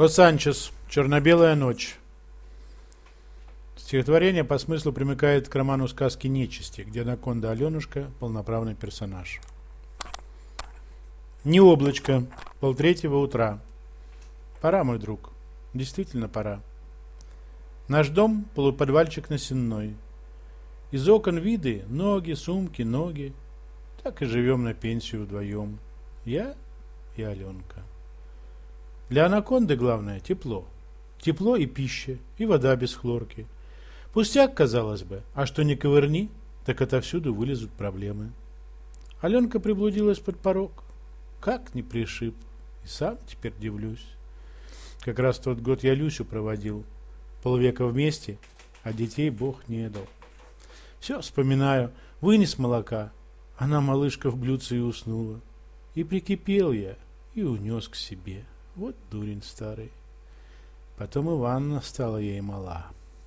Лос-Анджелес. Черно-белая ночь. Стихотворение по смыслу примыкает к роману «Сказки нечисти», где анаконда Аленушка – полноправный персонаж. Не облачко. 2:30 утра. Пора, мой друг. Действительно пора. Наш дом – полуподвальчик на Сенной. Из окон виды – ноги, сумки, ноги. Так и живем на пенсию вдвоем. Я и Аленка. Для анаконды главное – тепло. Тепло и пища, и вода без хлорки. Пустяк, казалось бы, а что не ковырни, так отовсюду вылезут проблемы. Аленка приблудилась под порог. Как не пришиб. И сам теперь дивлюсь. Как раз в тот год я Люсю проводил. Полвека вместе, а детей Бог не дал. Все вспоминаю, вынес молока. Она, малышка, в блюдце и уснула. И прикипел я, и унес к себе. Вот дурень старый. Потом и ванна стала ей мала.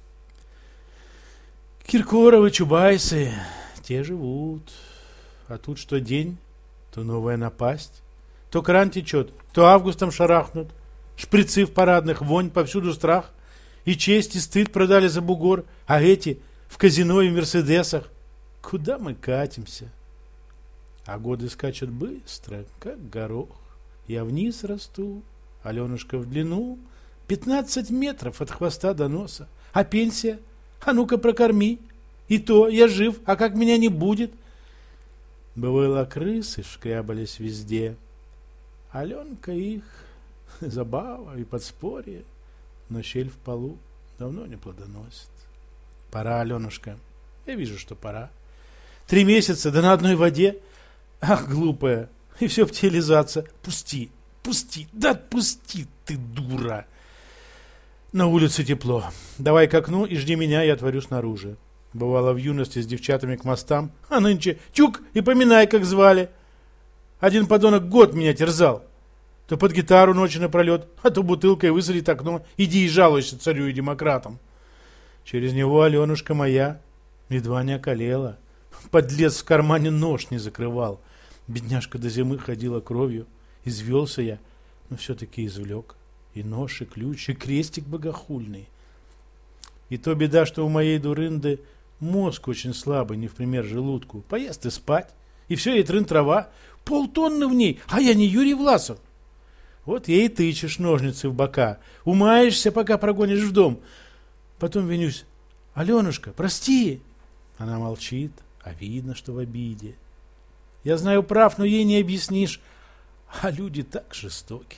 Киркоровы, Чубайсы, те живут. А тут что день, то новая напасть. То кран течет, то августом шарахнут. Шприцы в парадных, вонь, повсюду страх. И честь, и стыд продали за бугор. А эти в казино и в мерседесах. Куда мы катимся? А годы скачут быстро, как горох. Я вниз расту, Аленушка в длину, 15 метров от хвоста до носа. А пенсия? А ну-ка прокорми. И то я жив, а как меня не будет? Бывало, крысы шкрябались везде. Аленка их, забава и подспорье, но щель в полу давно не плодоносит. Пора, Аленушка, я вижу, что пора. 3 месяца, да на одной воде. Ах, глупая, и все в тебе лизаться. Пусти, пусти, да отпусти ты, дура. На улице тепло. Давай к окну и жди меня, я отворю снаружи. Бывало в юности с девчатами к мостам, а нынче тюк и поминай, как звали. Один подонок год меня терзал. То под гитару ночи напролет, а то бутылкой высадит окно. Иди и жалуйся царю и демократам. Через него Аленушка моя едва не околела. Подлец в кармане нож не закрывал. Бедняжка до зимы ходила кровью. Извелся я, но все-таки извлек. И нож, и ключ, и крестик богохульный. И то беда, что у моей дурынды мозг очень слабый, не в пример желудку. Поест и спать. И все ей трын-трава. 500 тонны в ней, а я не Юрий Власов. Вот ей тычешь ножницы в бока. Умаешься, пока прогонишь в дом. Потом винюсь. Аленушка, прости. Она молчит, а видно, что в обиде. Я знаю прав, но ей не объяснишь. А люди так жестоки.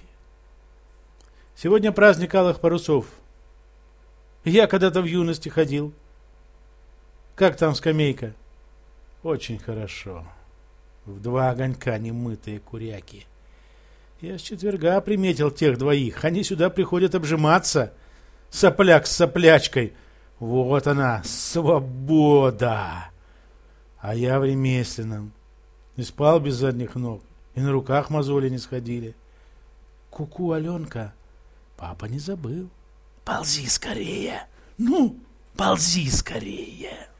Сегодня праздник алых парусов. Я когда-то в юности ходил. Как там скамейка? Очень хорошо. В 2 огонька немытые куряки. Я с четверга приметил тех двоих. Они сюда приходят обжиматься. Сопляк с соплячкой. Вот она, свобода. А я в ремесленном. И спал без задних ног. И на руках мозоли не сходили. Ку-ку, Аленка. Папа не забыл. Ползи скорее. Ну, ползи скорее.